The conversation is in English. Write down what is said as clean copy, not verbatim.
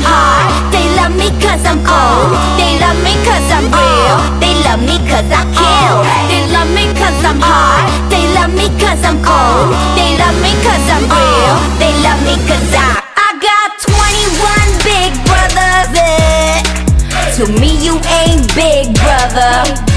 hard. They love me cause I'm cold. They love me cause I'm real. They love me cause I kill. They love me cause I'm hard. They love me cause I'm cold. They love me cause I'm real. They love me cause I got 21 big brothers. To me you ain't big brother.